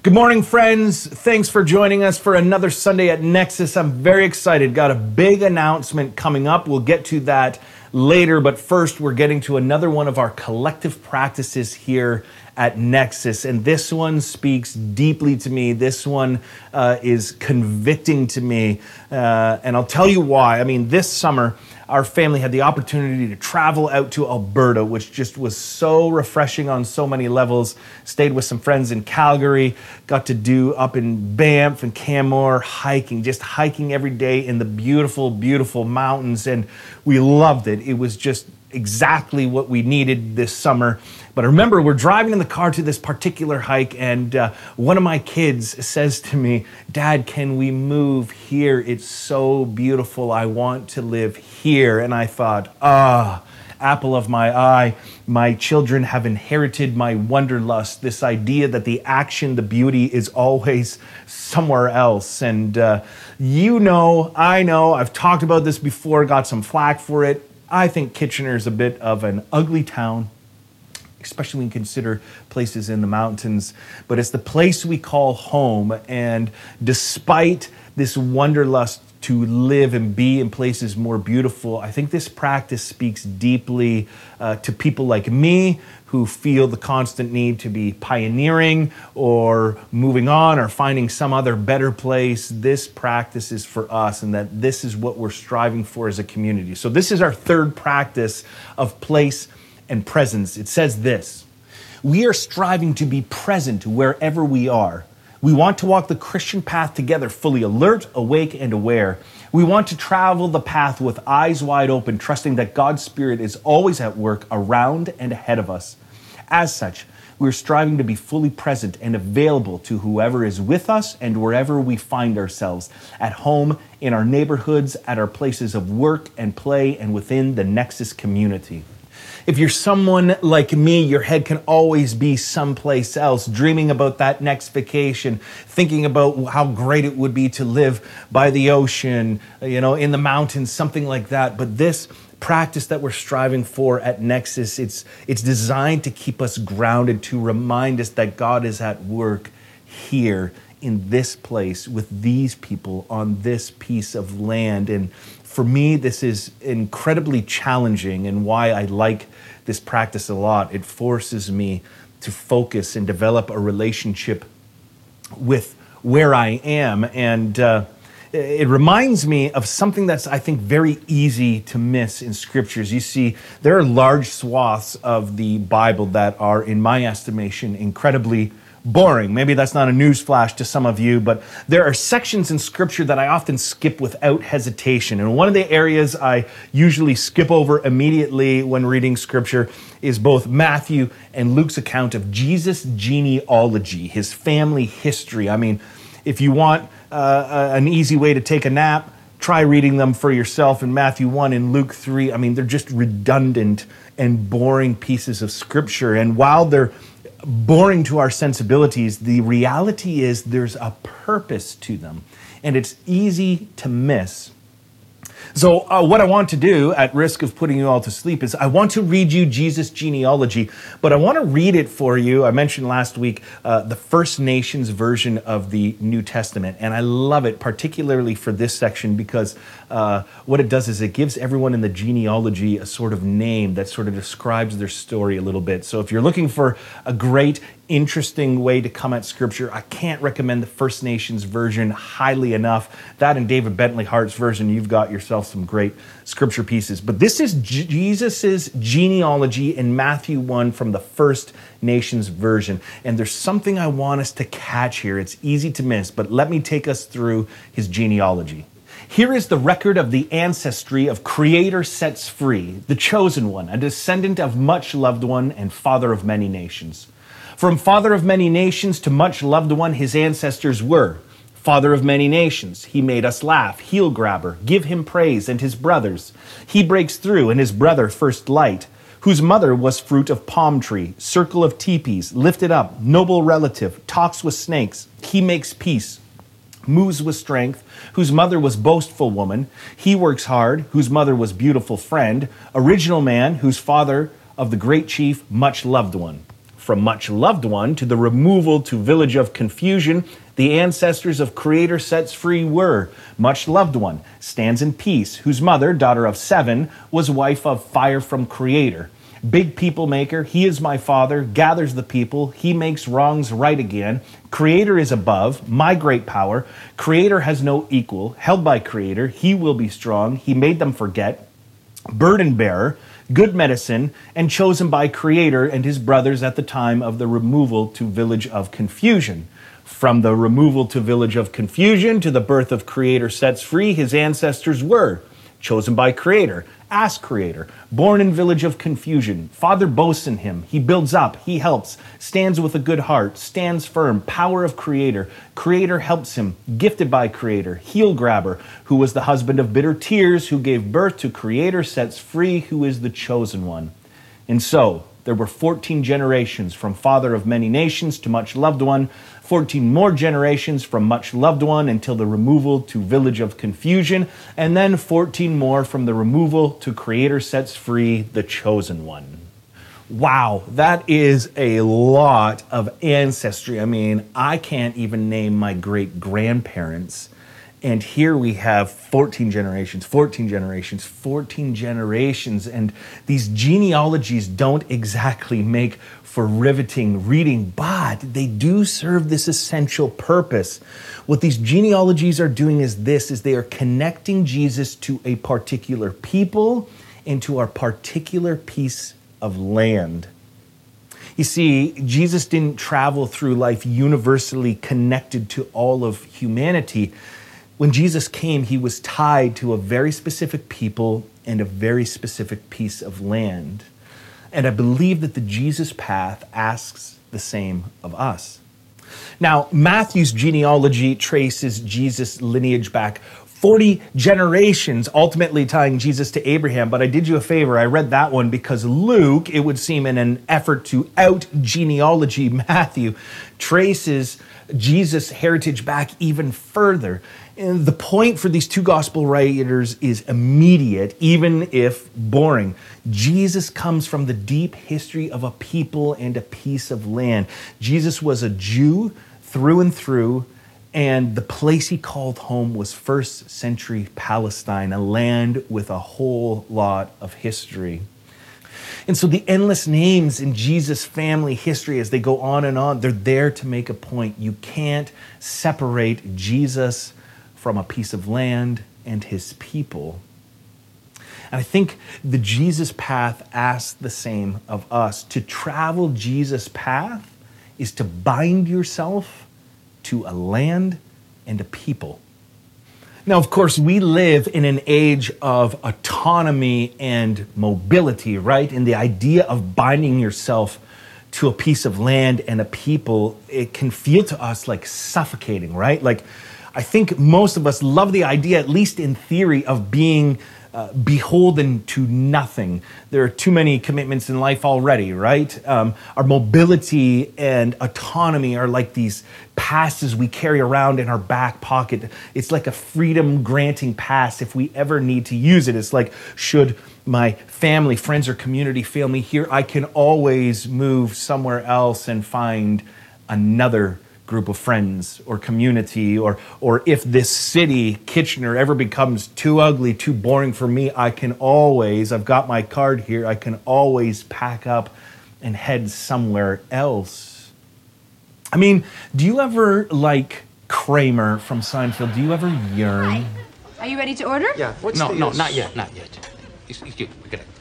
Good morning, friends. Thanks for joining us for another Sunday at Nexus. I'm very excited. Got a big announcement coming up. We'll get to that later, but first we're getting to another one of our collective practices here at Nexus, and this one speaks deeply to me. This one is convicting to me, and I'll tell you why. I mean, this summer, our family had the opportunity to travel out to Alberta, which just was so refreshing on so many levels. Stayed with some friends in Calgary, got to do up in Banff and Canmore, just hiking every day in the beautiful, beautiful mountains, and we loved it. It was just exactly what we needed this summer. But I remember we're driving in the car to this particular hike, and one of my kids says to me, "Dad, can we move here? It's so beautiful. I want to live here." And I thought, apple of my eye, my children have inherited my wanderlust, this idea that the action, the beauty is always somewhere else. And I know, I've talked about this before, got some flack for it. I think Kitchener is a bit of an ugly town, especially when you consider places in the mountains, but it's the place we call home. And despite this wanderlust to live and be in places more beautiful, I think this practice speaks deeply to people like me who feel the constant need to be pioneering or moving on or finding some other better place. This practice is for us, and that this is what we're striving for as a community. So this is our third practice of place and presence. It says this: we are striving to be present wherever we are. We want to walk the Christian path together, fully alert, awake, and aware. We want to travel the path with eyes wide open, trusting that God's Spirit is always at work around and ahead of us. As such, we're striving to be fully present and available to whoever is with us and wherever we find ourselves, at home, in our neighborhoods, at our places of work and play, and within the Nexus community. If you're someone like me, your head can always be someplace else, dreaming about that next vacation, thinking about how great it would be to live by the ocean, in the mountains, something like that. But this practice that we're striving for at Nexus, it's designed to keep us grounded, to remind us that God is at work here in this place with these people on this piece of land. And for me, this is incredibly challenging, and why I like this practice a lot. It forces me to focus and develop a relationship with where I am. And it reminds me of something that's, I think, very easy to miss in scriptures. You see, there are large swaths of the Bible that are, in my estimation, incredibly boring. Maybe that's not a newsflash to some of you, but there are sections in scripture that I often skip without hesitation. And one of the areas I usually skip over immediately when reading scripture is both Matthew and Luke's account of Jesus' genealogy, his family history. I mean, if you want an easy way to take a nap, try reading them for yourself in Matthew 1 and Luke 3. I mean, they're just redundant and boring pieces of scripture. And while they're boring to our sensibilities, the reality is there's a purpose to them, and it's easy to miss. So what I want to do, at risk of putting you all to sleep, is I want to read you Jesus' genealogy, but I want to read it for you. I mentioned last week the First Nations version of the New Testament, and I love it, particularly for this section, because what it does is it gives everyone in the genealogy a sort of name that sort of describes their story a little bit. So if you're looking for a great, interesting way to come at scripture, I can't recommend the First Nations version highly enough. That and David Bentley Hart's version, you've got yourself some great scripture pieces. But this is Jesus's genealogy in Matthew 1 from the First Nations version. And there's something I want us to catch here. It's easy to miss, but let me take us through his genealogy. Here is the record of the ancestry of Creator sets free, the chosen one, a descendant of much loved one and father of many nations. From father of many nations to much loved one, his ancestors were father of many nations. He made us laugh, heel grabber, give him praise, and his brothers. He breaks through, and his brother first light, whose mother was fruit of palm tree, circle of teepees, lifted up, noble relative, talks with snakes. He makes peace, moves with strength, whose mother was boastful woman. He works hard, whose mother was beautiful friend, original man, whose father of the great chief, much loved one. From much loved one to the removal to village of confusion, the ancestors of Creator sets free were much loved one, stands in peace, whose mother, daughter of 7, was wife of fire from Creator. Big people maker, he is my father, gathers the people, he makes wrongs right again. Creator is above, my great power. Creator has no equal, held by Creator, he will be strong, he made them forget. Burden bearer, good medicine, and chosen by Creator and his brothers at the time of the removal to village of confusion. From the removal to village of confusion to the birth of Creator sets free, his ancestors were chosen by Creator, as Creator, born in village of confusion. Father boasts in him, he builds up, he helps, stands with a good heart, stands firm, power of Creator. Creator helps him, gifted by Creator, heel grabber, who was the husband of bitter tears, who gave birth to Creator, sets free, who is the chosen one. And so, there were 14 generations from father of many nations to much loved one, 14 more generations from much loved one until the removal to village of confusion, and then 14 more from the removal to Creator sets free, the chosen one. Wow, that is a lot of ancestry. I mean, I can't even name my great-grandparents. And here we have 14 generations, 14 generations, 14 generations. And these genealogies don't exactly make for riveting reading, but they do serve this essential purpose. What these genealogies are doing is they are connecting Jesus to a particular people and to our particular piece of land. You see, Jesus didn't travel through life universally connected to all of humanity. When Jesus came, he was tied to a very specific people and a very specific piece of land. And I believe that the Jesus path asks the same of us. Now, Matthew's genealogy traces Jesus' lineage back 40 generations, ultimately tying Jesus to Abraham. But I did you a favor. I read that one because Luke, it would seem in an effort to out genealogy Matthew, traces Jesus' heritage back even further. And the point for these two gospel writers is immediate, even if boring. Jesus comes from the deep history of a people and a piece of land. Jesus was a Jew through and through, and the place he called home was first century Palestine, a land with a whole lot of history. And so the endless names in Jesus' family history as they go on and on, they're there to make a point. You can't separate Jesus from a piece of land and his people. And I think the Jesus path asks the same of us. To travel Jesus' path is to bind yourself to a land and a people. Now, of course, we live in an age of autonomy and mobility, right? And the idea of binding yourself to a piece of land and a people, it can feel to us like suffocating, right? Like, I think most of us love the idea, at least in theory, of being beholden to nothing. There are too many commitments in life already, right? Our mobility and autonomy are like these passes we carry around in our back pocket. It's like a freedom-granting pass if we ever need to use it. It's like, should my family, friends, or community fail me here, I can always move somewhere else and find another group of friends or community, or if this city, Kitchener, ever becomes too ugly, too boring for me, I've got my card here, I can always pack up and head somewhere else. I mean, do you ever, like Kramer from Seinfeld, do you ever yearn? Hi. Are you ready to order? Yeah. No, not yet. Excuse me.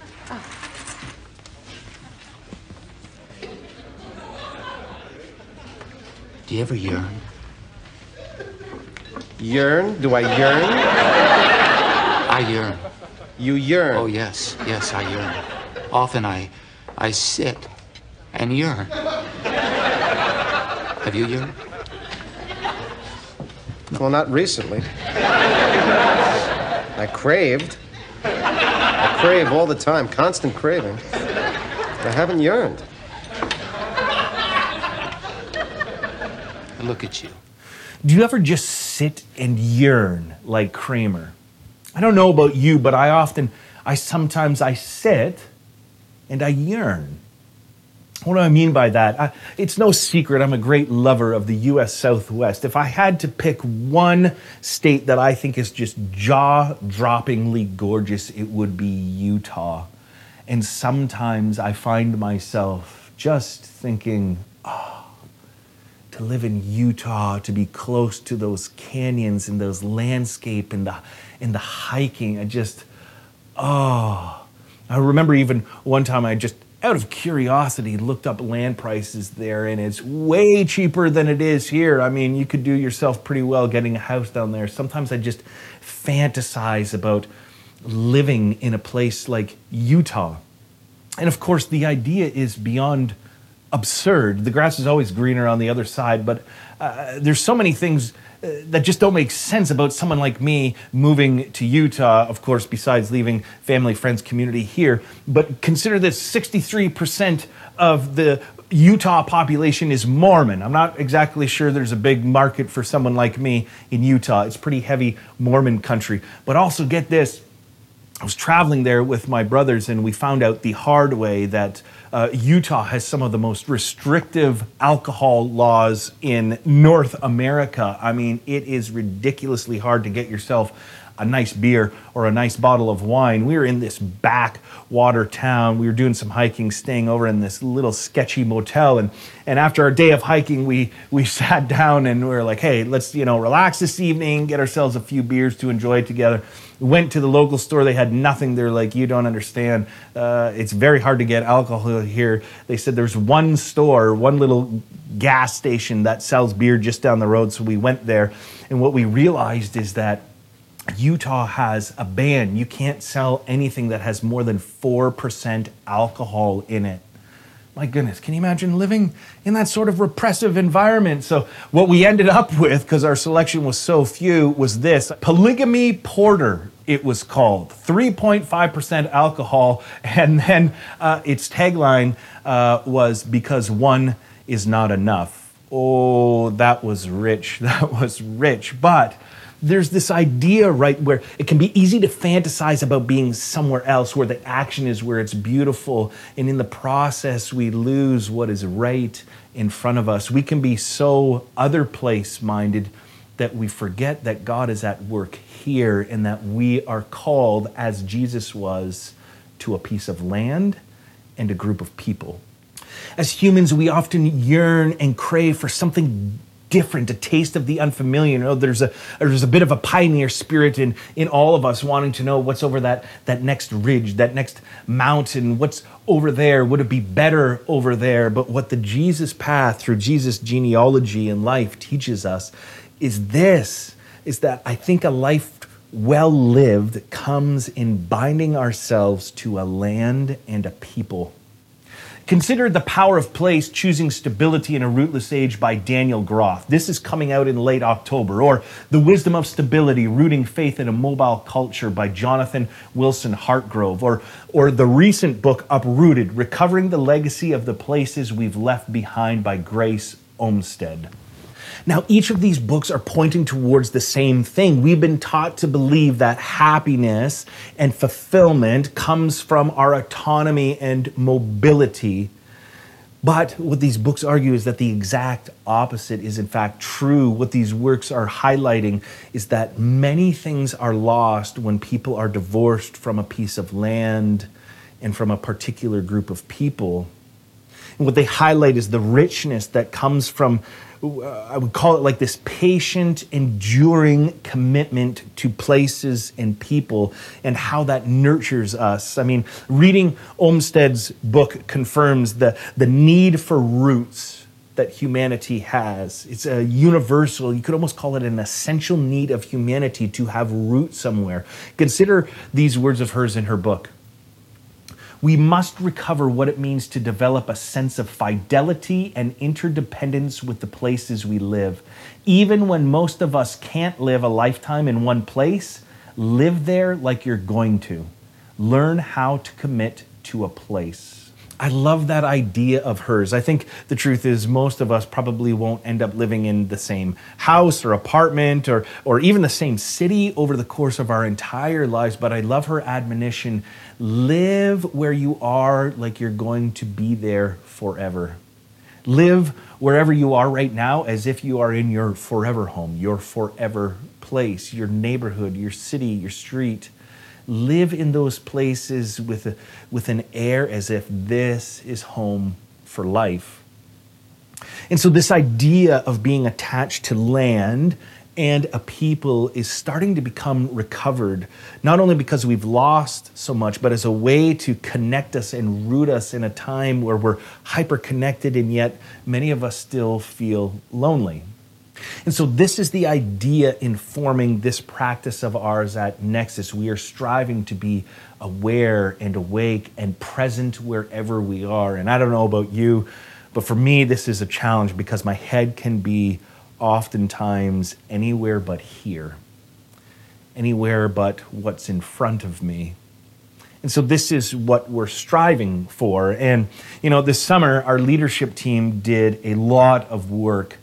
Do you ever yearn? Yearn? Do I yearn? I yearn. You yearn? Oh, yes, I yearn. Often I sit and yearn. Have you yearned? Well, not recently. I craved. I crave all the time, constant craving. I haven't yearned. Look at you. Do you ever just sit and yearn like Kramer? I don't know about you, but sometimes I sit and I yearn. What do I mean by that? It's no secret I'm a great lover of the U.S. Southwest. If I had to pick one state that I think is just jaw-droppingly gorgeous, it would be Utah. And sometimes I find myself just thinking, to live in Utah, to be close to those canyons and those landscape and the hiking, I remember even one time I just, out of curiosity, looked up land prices there, and it's way cheaper than it is here. I mean, you could do yourself pretty well getting a house down there. Sometimes I just fantasize about living in a place like Utah. And of course, the idea is beyond absurd. The grass is always greener on the other side, but there's so many things that just don't make sense about someone like me moving to Utah, of course, besides leaving family, friends, community here. But consider this, 63% of the Utah population is Mormon. I'm not exactly sure there's a big market for someone like me in Utah. It's pretty heavy Mormon country. But also get this, I was traveling there with my brothers, and we found out the hard way that Utah has some of the most restrictive alcohol laws in North America. I mean, it is ridiculously hard to get yourself a nice beer or a nice bottle of wine. We were in this backwater town. We were doing some hiking, staying over in this little sketchy motel. And after our day of hiking, we sat down and we were like, hey, let's relax this evening, get ourselves a few beers to enjoy together. Went to the local store. They had nothing. They're like, you don't understand. It's very hard to get alcohol here. They said there's one store, one little gas station that sells beer just down the road. So we went there. And what we realized is that Utah has a ban. You can't sell anything that has more than 4% alcohol in it. My goodness, can you imagine living in that sort of repressive environment? So what we ended up with, because our selection was so few, was this. Polygamy Porter, it was called. 3.5% alcohol. And then its tagline was, because one is not enough. Oh, that was rich. That was rich. But there's this idea, right, where it can be easy to fantasize about being somewhere else, where the action is, where it's beautiful, and in the process we lose what is right in front of us. We can be so other place minded that we forget that God is at work here, and that we are called, as Jesus was, to a piece of land and a group of people. As humans, we often yearn and crave for something different, a taste of the unfamiliar. There's a bit of a pioneer spirit in all of us, wanting to know what's over that next ridge, that next mountain, what's over there. Would it be better over there? But what the Jesus path through Jesus' genealogy and life teaches us is that I think a life well lived comes in binding ourselves to a land and a people. Consider The Power of Place, Choosing Stability in a Rootless Age by Daniel Groff. This is coming out in late October. Or The Wisdom of Stability, Rooting Faith in a Mobile Culture by Jonathan Wilson Hartgrove. Or the recent book Uprooted, Recovering the Legacy of the Places We've Left Behind by Grace Olmstead. Now, each of these books are pointing towards the same thing. We've been taught to believe that happiness and fulfillment comes from our autonomy and mobility. But what these books argue is that the exact opposite is in fact true. What these works are highlighting is that many things are lost when people are divorced from a piece of land and from a particular group of people. And what they highlight is the richness that comes from, I would call it like this patient, enduring commitment to places and people, and how that nurtures us. I mean, reading Olmsted's book confirms the need for roots that humanity has. It's a universal, you could almost call it an essential need of humanity to have roots somewhere. Consider these words of hers in her book. We must recover what it means to develop a sense of fidelity and interdependence with the places we live. Even when most of us can't live a lifetime in one place, live there like you're going to. Learn how to commit to a place. I love that idea of hers. I think the truth is most of us probably won't end up living in the same house or apartment or even the same city over the course of our entire lives, but I love her admonition, live where you are like you're going to be there forever. Live wherever you are right now as if you are in your forever home, your forever place, your neighborhood, your city, your street. Live in those places with an air as if this is home for life. And so this idea of being attached to land and a people is starting to become recovered, not only because we've lost so much, but as a way to connect us and root us in a time where we're hyper-connected and yet many of us still feel lonely. And so this is the idea informing this practice of ours at Nexus. We are striving to be aware and awake and present wherever we are. And I don't know about you, but for me, this is a challenge because my head can be oftentimes anywhere but here, anywhere but what's in front of me. And so this is what we're striving for. And, this summer, our leadership team did a lot of work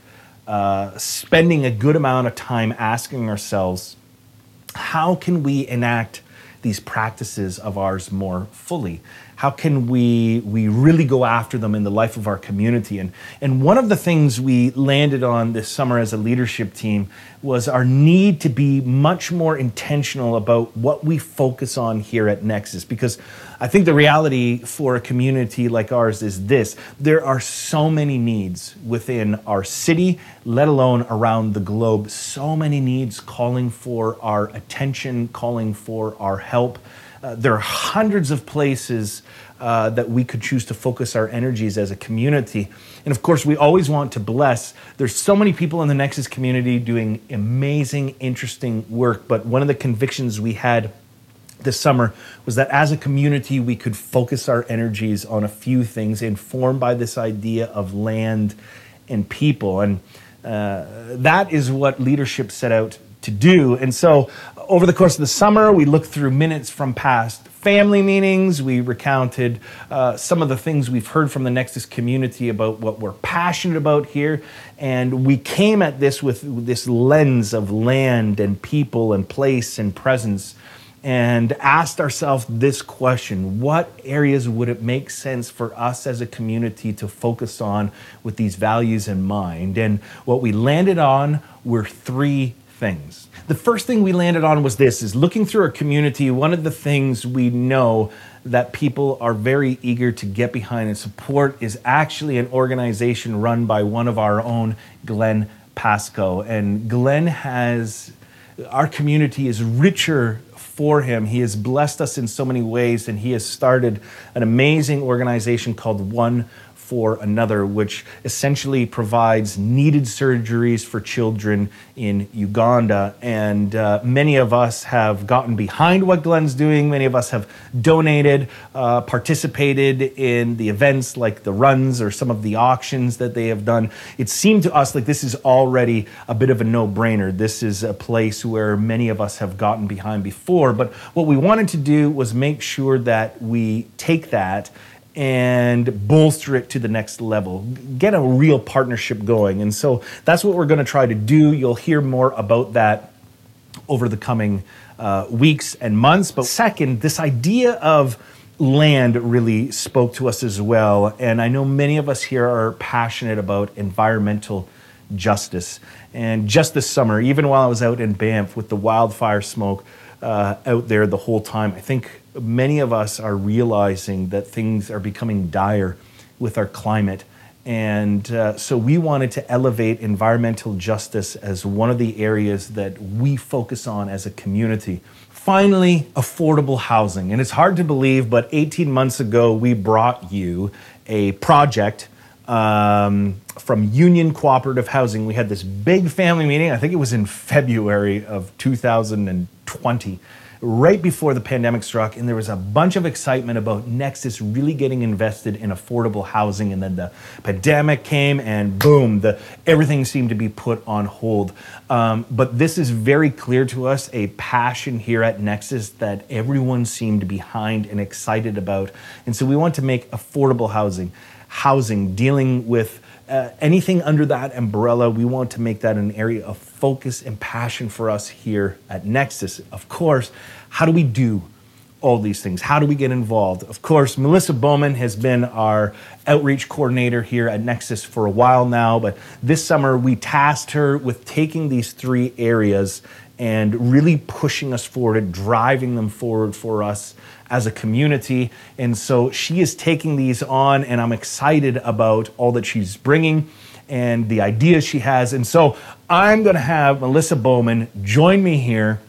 spending a good amount of time asking ourselves, how can we enact these practices of ours more fully? How can we really go after them in the life of our community? And one of the things we landed on this summer as a leadership team was our need to be much more intentional about what we focus on here at Nexus. Because I think the reality for a community like ours is this: there are so many needs within our city, let alone around the globe. So many needs calling for our attention, calling for our help. There are hundreds of places that we could choose to focus our energies as a community. And of course, we always want to bless. There's so many people in the Nexus community doing amazing, interesting work. But one of the convictions we had this summer was that as a community, we could focus our energies on a few things informed by this idea of land and people. And that is what leadership set out to do. And so over the course of the summer, we looked through minutes from past family meetings. We recounted some of the things we've heard from the Nexus community about what we're passionate about here. And we came at this with this lens of land and people and place and presence, and asked ourselves this question: what areas would it make sense for us as a community to focus on with these values in mind? And what we landed on were three things. The first thing we landed on was this: is looking through our community, one of the things we know that people are very eager to get behind and support is actually an organization run by one of our own, Glenn Pascoe. And Glenn our community is richer for him. He has blessed us in so many ways, and he has started an amazing organization called One for Another, which essentially provides needed surgeries for children in Uganda. And many of us have gotten behind what Glenn's doing. Many of us have donated, participated in the events like the runs or some of the auctions that they have done. It seemed to us like this is already a bit of a no-brainer. This is a place where many of us have gotten behind before. But what we wanted to do was make sure that we take that and bolster it to the next level, get a real partnership going. And so that's what we're going to try to do. You'll hear more about that over the coming weeks and months. But second, this idea of land really spoke to us as well. And I know many of us here are passionate about environmental justice. And just this summer, even while I was out in Banff with the wildfire smoke out there the whole time, I think many of us are realizing that things are becoming dire with our climate. And so we wanted to elevate environmental justice as one of the areas that we focus on as a community. Finally, affordable housing. And it's hard to believe, but 18 months ago, we brought you a project from Union Cooperative Housing. We had this big family meeting. I think it was in February of 2020. right before the pandemic struck, and there was a bunch of excitement about Nexus really getting invested in affordable housing, and then the pandemic came, and boom, everything seemed to be put on hold. But this is very clear to us, a passion here at Nexus that everyone seemed behind and excited about. And so we want to make affordable housing, dealing with anything under that umbrella. We want to make that an area of focus and passion for us here at Nexus. Of course, how do we do all these things? How do we get involved? Of course, Melissa Bowman has been our outreach coordinator here at Nexus for a while now, but this summer we tasked her with taking these 3 areas and really pushing us forward, driving them forward for us as a community. And so she is taking these on, and I'm excited about all that she's bringing and the ideas she has. And so I'm going to have Melissa Bowman join me here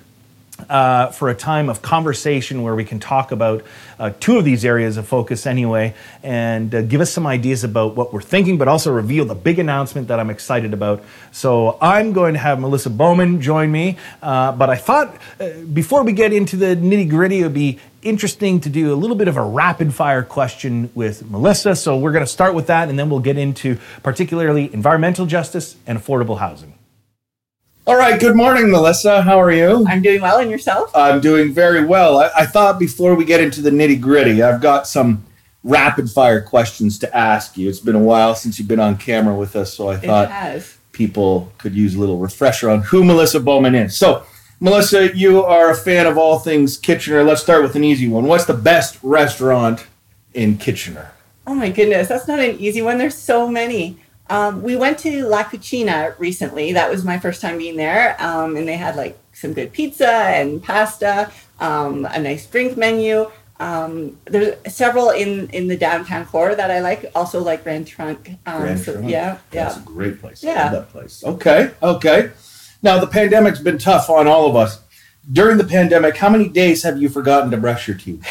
for a time of conversation where we can talk about 2 of these areas of focus anyway, and give us some ideas about what we're thinking, but also reveal the big announcement that I'm excited about. So I'm going to have Melissa Bowman join me, but I thought before we get into the nitty-gritty, it would be interesting to do a little bit of a rapid-fire question with Melissa. So we're going to start with that, and then we'll get into particularly environmental justice and affordable housing. All right, good morning, Melissa. How are you? I'm doing well, and yourself? I'm doing very well. I thought before we get into the nitty-gritty, I've got some rapid-fire questions to ask you. It's been a while since you've been on camera with us, so I thought people could use a little refresher on who Melissa Bowman is. So, Melissa, you are a fan of all things Kitchener. Let's start with an easy one. What's the best restaurant in Kitchener? Oh my goodness, that's not an easy one. There's so many. We went to La Cucina recently. That was my first time being there. And they had like some good pizza and pasta, a nice drink menu. There's several in the downtown core that I like. Also like Grand Trunk. Grand Trunk. Yeah. That's a great place. Yeah. I love that place. Okay. Now, the pandemic's been tough on all of us. During the pandemic, how many days have you forgotten to brush your teeth?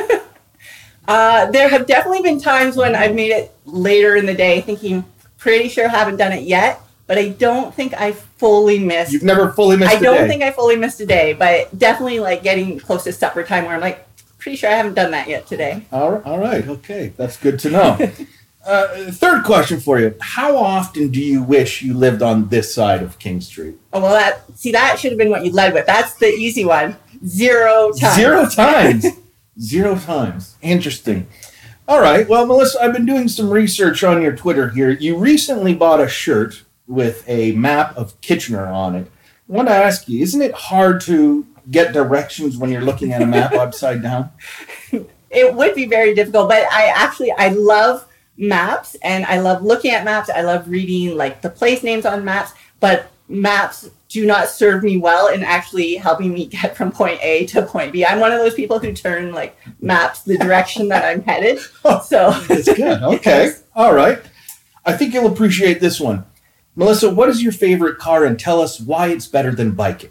There have definitely been times when I've made it later in the day thinking, pretty sure I haven't done it yet, but I don't think I fully missed. You've never fully missed a day? I don't think I fully missed a day, but definitely like getting close to supper time where I'm like, pretty sure I haven't done that yet today. All right. Okay. That's good to know. Third question for you. How often do you wish you lived on this side of King Street? Oh, well, that should have been what you led with. That's the easy one. 0 times. 0 times. 0 times. Interesting. All right. Well, Melissa, I've been doing some research on your Twitter here. You recently bought a shirt with a map of Kitchener on it. I want to ask you, isn't it hard to get directions when you're looking at a map upside down? It would be very difficult, but I love maps, and I love looking at maps. I love reading like the place names on maps, but maps do not serve me well in actually helping me get from point A to point B. I'm one of those people who turn like maps the direction that I'm headed. So that's good. Okay. Yes. All right. I think you'll appreciate this one. Melissa, what is your favorite car, and tell us why it's better than biking?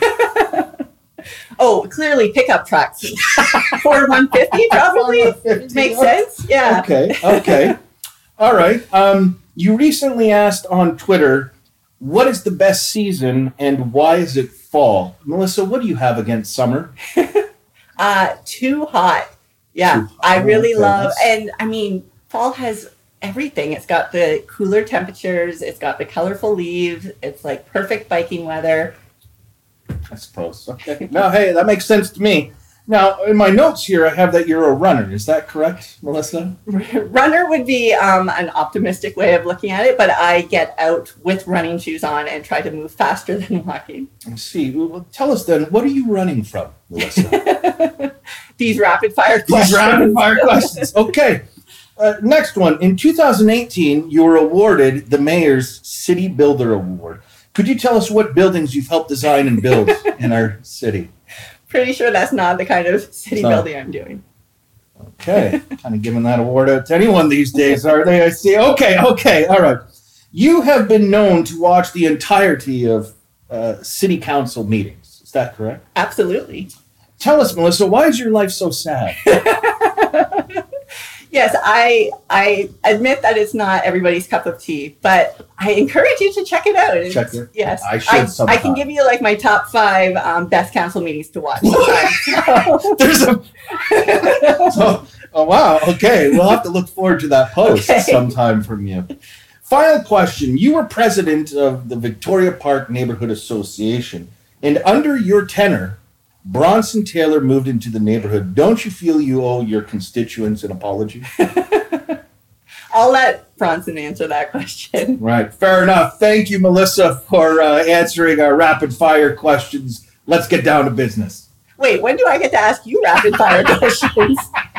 Oh, clearly pickup trucks. Ford 150 probably. 150. Makes sense. Yeah. Okay. All right. You recently asked on Twitter, what is the best season and why is it fall? Melissa, what do you have against summer? Too hot. Yeah. Too hot. I really love, and I mean, fall has everything. It's got the cooler temperatures. It's got the colorful leaves. It's like perfect biking weather. I suppose. Okay. No, hey, that makes sense to me. Now, in my notes here, I have that you're a runner. Is that correct, Melissa? Runner would be an optimistic way of looking at it, but I get out with running shoes on and try to move faster than walking. I see. Well, tell us then, what are you running from, Melissa? These rapid-fire questions. Okay. Next one. In 2018, you were awarded the Mayor's City Builder Award. Could you tell us what buildings you've helped design and build in our city? Pretty sure that's not the kind of city building I'm doing. Okay. Kind of giving that award out to anyone these days, are they? I see. Okay. All right. You have been known to watch the entirety of city council meetings. Is that correct? Absolutely. Tell us, Melissa, why is your life so sad? Yes, I admit that it's not everybody's cup of tea, but I encourage you to check it out. Check it. Yes, I should sometime. I can give you like my top 5 best council meetings to watch. Sometimes. There's a. Oh wow. Okay, we'll have to look forward to that post sometime from you. Final question: you were president of the Victoria Park Neighborhood Association, and under your tenure, Bronson Taylor moved into the neighborhood. Don't you feel you owe your constituents an apology? I'll let Bronson answer that question. Right. Fair enough. Thank you, Melissa, for answering our rapid fire questions. Let's get down to business. Wait, when do I get to ask you rapid fire questions?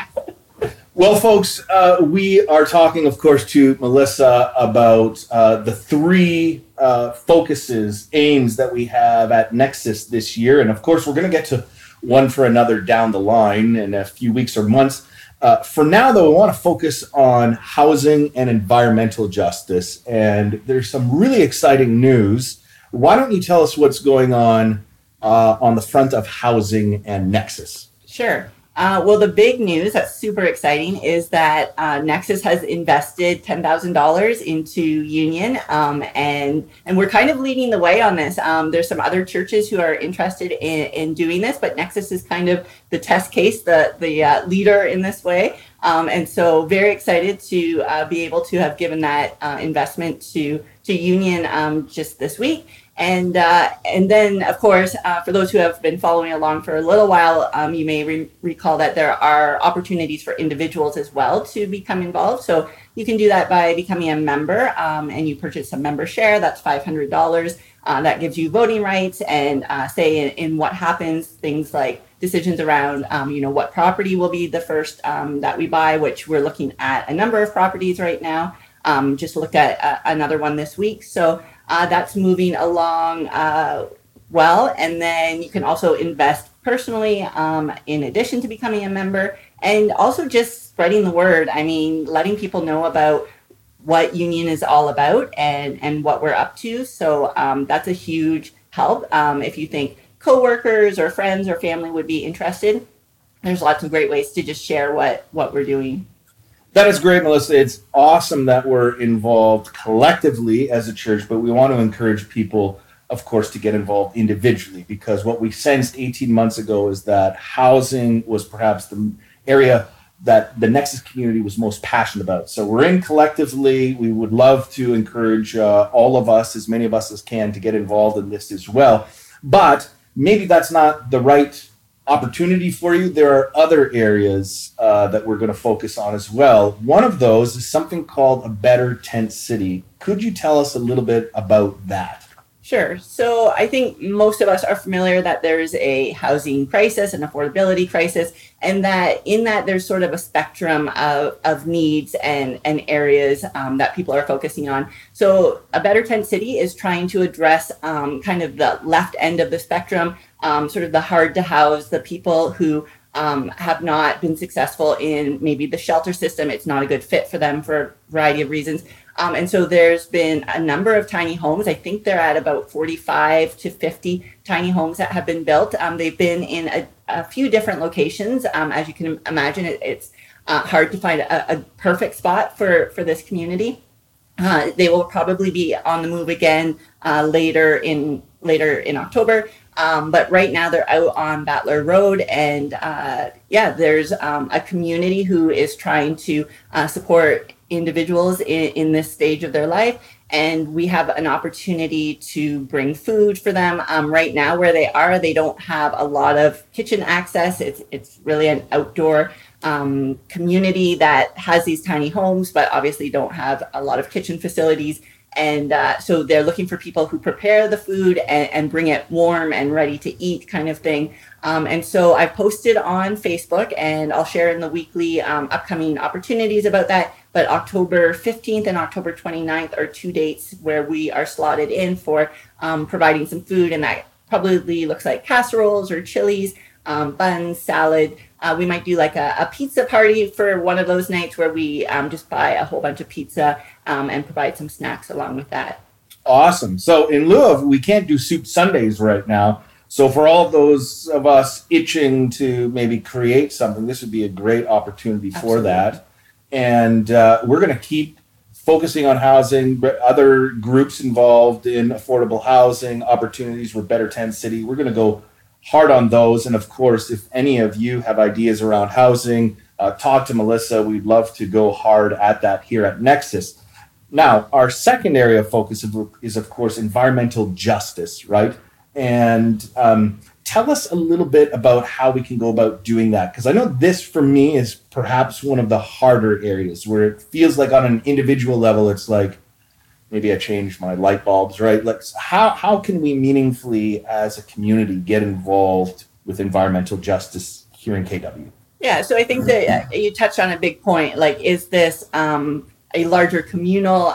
Well, folks, we are talking, of course, to Melissa about the 3 focuses, aims that we have at Nexus this year. And, of course, we're going to get to one for another down the line in a few weeks or months. For now, though, we want to focus on housing and environmental justice. And there's some really exciting news. Why don't you tell us what's going on the front of housing and Nexus? Sure. Well, the big news that's super exciting is that Nexus has invested $10,000 into Union, and we're kind of leading the way on this. There's some other churches who are interested in doing this, but Nexus is kind of the test case, the leader in this way. And so very excited to be able to have given that investment to Union just this week. And then, of course, for those who have been following along for a little while, you may recall that there are opportunities for individuals as well to become involved. So you can do that by becoming a member, and you purchase a member share. That's $500. That gives you voting rights and say in what happens, things like decisions around, what property will be the first that we buy, which we're looking at a number of properties right now. Just looked at another one this week. So that's moving along well. And then you can also invest personally in addition to becoming a member, and also just spreading the word. I mean, letting people know about what Union is all about and what we're up to. So that's a huge help. If you think coworkers or friends or family would be interested, there's lots of great ways to just share what we're doing. That is great, Melissa. It's awesome that we're involved collectively as a church, but we want to encourage people, of course, to get involved individually, because what we sensed 18 months ago is that housing was perhaps the area that the Nexus community was most passionate about. So we're in collectively. We would love to encourage all of us, as many of us as can, to get involved in this as well. But maybe that's not the right opportunity for you. There are other areas that we're going to focus on as well. One of those is something called A Better Tent City. Could you tell us a little bit about that? Sure. So I think most of us are familiar that there's a housing crisis, an affordability crisis, and that in that there's sort of a spectrum of needs and areas that people are focusing on. So A Better Tent City is trying to address kind of the left end of the spectrum, sort of the hard to house, the people who have not been successful in maybe the shelter system. It's not a good fit for them for a variety of reasons. And so there's been a number of tiny homes. I think they're at about 45 to 50 tiny homes that have been built. They've been in a few different locations. As you can imagine, it's hard to find a perfect spot for this community. They will probably be on the move again later in October. But right now they're out on Battler Road, and there's a community who is trying to support individuals in this stage of their life, and we have an opportunity to bring food for them. Right now where they are, they don't have a lot of kitchen access. It's really an outdoor community that has these tiny homes, but obviously don't have a lot of kitchen facilities. And so they're looking for people who prepare the food and bring it warm and ready to eat kind of thing. And so I've posted on Facebook, and I'll share in the weekly upcoming opportunities about that. But October 15th and October 29th are 2 dates where we are slotted in for providing some food. And that probably looks like casseroles or chilies, buns, salad. We might do like a pizza party for one of those nights where we just buy a whole bunch of pizza and provide some snacks along with that. Awesome. So in lieu of, we can't do soup Sundays right now. So for all those of us itching to maybe create something, this would be a great opportunity for that. And we're going to keep focusing on housing, but other groups involved in affordable housing opportunities with Better Tent City. We're going to go hard on those. And of course, if any of you have ideas around housing, talk to Melissa. We'd love to go hard at that here at Nexus. Now, our second area of focus is, of course, environmental justice, right? And tell us a little bit about how we can go about doing that. Because I know this, for me, is perhaps one of the harder areas where it feels like on an individual level, it's like, maybe I changed my light bulbs, right? Like, how can we meaningfully, as a community, get involved with environmental justice here in KW? Yeah, so I think that you touched on a big point. Like, is this a larger communal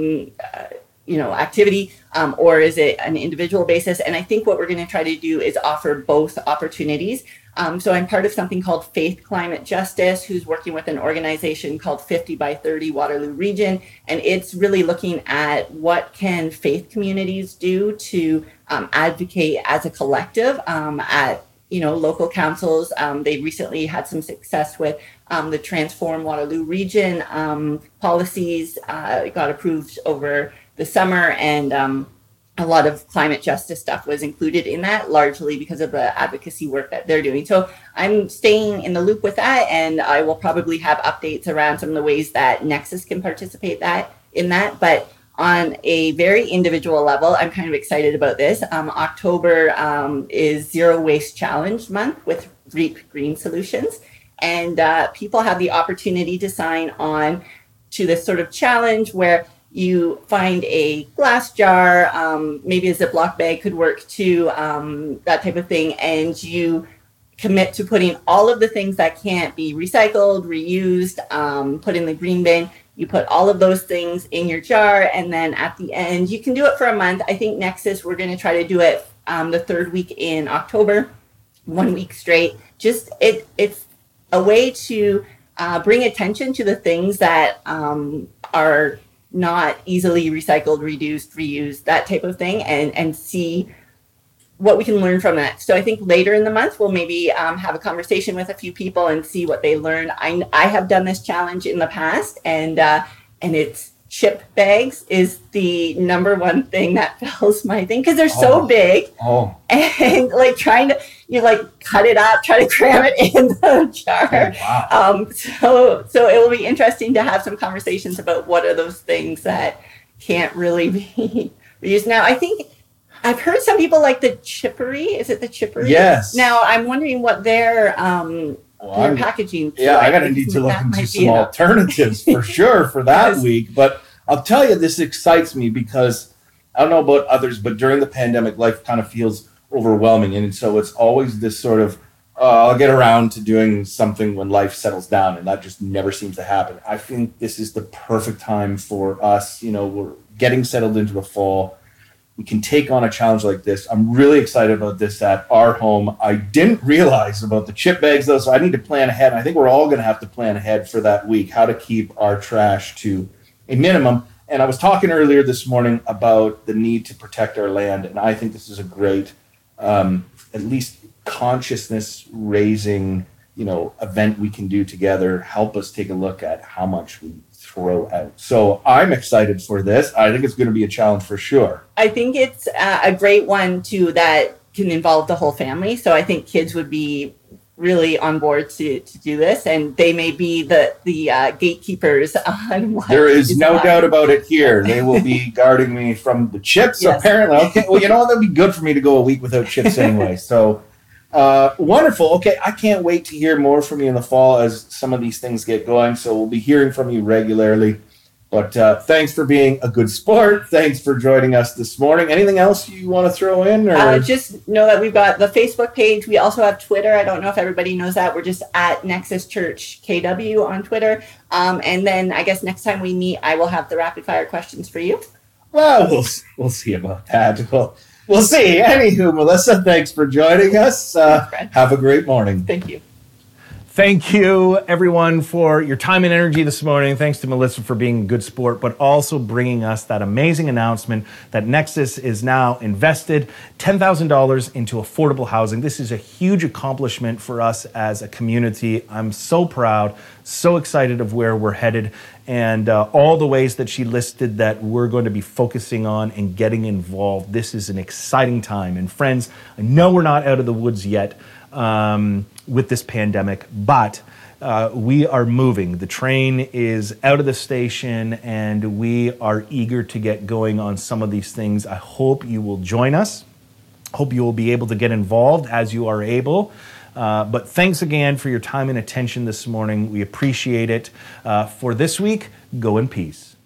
activity, or is it an individual basis? And I think what we're going to try to do is offer both opportunities. So I'm part of something called Faith Climate Justice, who's working with an organization called 50 by 30 Waterloo Region. And it's really looking at what can faith communities do to advocate as a collective at local councils. They recently had some success with the Transform Waterloo Region policies, got approved over the summer, and a lot of climate justice stuff was included in that, largely because of the advocacy work that they're doing. So I'm staying in the loop with that, and I will probably have updates around some of the ways that Nexus can participate in that. But on a very individual level, I'm kind of excited about this. October is Zero Waste Challenge Month with Reap Green Solutions. And people have the opportunity to sign on to this sort of challenge where you find a glass jar, maybe a Ziploc bag could work too, that type of thing. And you commit to putting all of the things that can't be recycled, reused, put in the green bin. You put all of those things in your jar, and then at the end, you can do it for a month. I think Nexus, we're going to try to do it the third week in October, 1 week straight. Just it's a way to bring attention to the things that are not easily recycled, reduced, reused, that type of thing, and see what we can learn from that. So I think later in the month, we'll maybe have a conversation with a few people and see what they learn. I have done this challenge in the past, and it's chip bags is the number one thing that fills my thing, because they're so big. And like trying to, cut it up, try to cram it in the jar. Wow. So it will be interesting to have some conversations about what are those things that can't really be reused. Now, I think I've heard some people like the chippery. Is it the chippery? Yes. Now I'm wondering what their packaging. Yeah, I gotta need to look into some alternatives for sure for that week. But I'll tell you, this excites me because I don't know about others, but during the pandemic, life kind of feels overwhelming, and so it's always this sort of I'll get around to doing something when life settles down, and that just never seems to happen. I think this is the perfect time for us. We're getting settled into the fall. We can take on a challenge like this. I'm really excited about this at our home. I didn't realize about the chip bags, though, so I need to plan ahead. I think we're all going to have to plan ahead for that week, how to keep our trash to a minimum. And I was talking earlier this morning about the need to protect our land, and I think this is a great, at least consciousness-raising, event we can do together. Help us take a look at how much we throw out. So I'm excited for this. I think it's going to be a challenge for sure. I think it's a great one too that can involve the whole family. So I think kids would be really on board to do this, and they may be the gatekeepers on what. There is no doubt about it here. They will be guarding me from the chips, yes. Apparently. Okay, well, that'd be good for me to go a week without chips anyway. So wonderful. Okay, I can't wait to hear more from you in the fall as some of these things get going. So we'll be hearing from you regularly. But thanks for being a good sport. Thanks for joining us this morning. Anything else you want to throw in? Or? Just know that we've got the Facebook page. We also have Twitter. I don't know if everybody knows that. We're just at Nexus Church KW on Twitter. And then I guess next time we meet, I will have the rapid fire questions for you. Well, we'll see about that. We'll see. Anywho, Melissa, thanks for joining us. Have a great morning. Thank you. Thank you, everyone, for your time and energy this morning. Thanks to Melissa for being a good sport, but also bringing us that amazing announcement that Nexus is now invested $10,000 into affordable housing. This is a huge accomplishment for us as a community. I'm so proud, so excited of where we're headed, and all the ways that she listed that we're going to be focusing on and getting involved. This is an exciting time. And friends, I know we're not out of the woods yet with this pandemic, but we are moving. The train is out of the station and we are eager to get going on some of these things. I hope you will join us. Hope you will be able to get involved as you are able. But thanks again for your time and attention this morning. We appreciate it. For this week, go in peace.